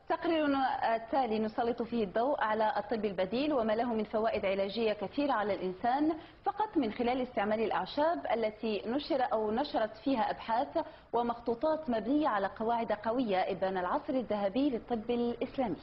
تقريرنا التالي نسلط فيه الضوء على الطب البديل وما له من فوائد علاجية كثيرة على الإنسان فقط من خلال استعمال الأعشاب التي نشرت فيها أبحاث ومخطوطات مبنية على قواعد قوية إبان العصر الذهبي للطب الإسلامي.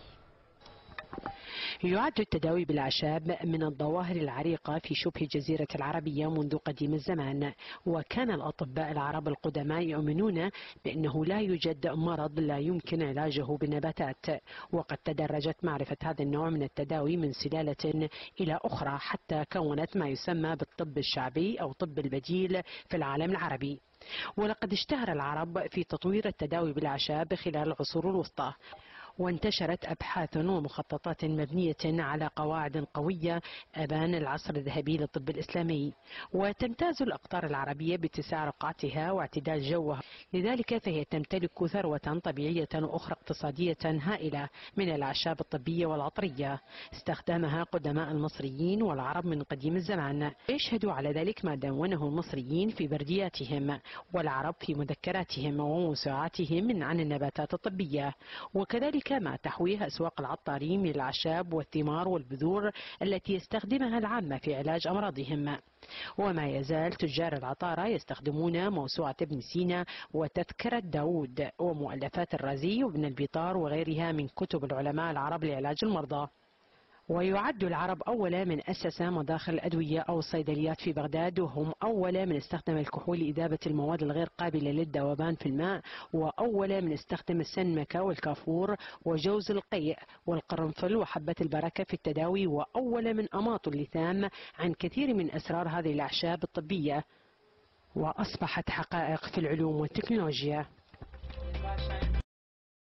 يعد التداوي بالأعشاب من الظواهر العريقة في شبه الجزيرة العربية منذ قديم الزمان، وكان الأطباء العرب القدماء يؤمنون بأنه لا يوجد مرض لا يمكن علاجه بالنباتات، وقد تدرجت معرفة هذا النوع من التداوي من سلالة إلى أخرى حتى كونت ما يسمى بالطب الشعبي أو طب البديل في العالم العربي. ولقد اشتهر العرب في تطوير التداوي بالأعشاب خلال العصور الوسطى، وانتشرت أبحاث ومخططات مبنية على قواعد قوية أبان العصر الذهبي للطب الإسلامي. وتمتاز الأقطار العربية باتساع رقعتها واعتدال جوها، لذلك فهي تمتلك ثروة طبيعية أخرى اقتصادية هائلة من الأعشاب الطبية والعطرية استخدمها قدماء المصريين والعرب من قديم الزمان. يشهد على ذلك ما دونته المصريين في بردياتهم والعرب في مذكراتهم وموسوعاتهم عن النباتات الطبية، وكذلك ما تحويه أسواق العطارين من الأعشاب والثمار والبذور التي يستخدمها العامة في علاج أمراضهم. وما يزال تجار العطارة يستخدمون موسوعة ابن سينا وتذكرة داود ومؤلفات الرازي وابن البيطار وغيرها من كتب العلماء العرب لعلاج المرضى. ويعد العرب أول من أسس مداخل الأدوية أو الصيدليات في بغداد، وهم أول من استخدم الكحول لإذابة المواد الغير قابلة للذوبان في الماء، وأول من استخدم السنمكة والكافور وجوز القيء والقرنفل وحبة البركة في التداوي، وأول من أماطوا اللثام عن كثير من أسرار هذه الأعشاب الطبية، وأصبحت حقائق في العلوم والتكنولوجيا.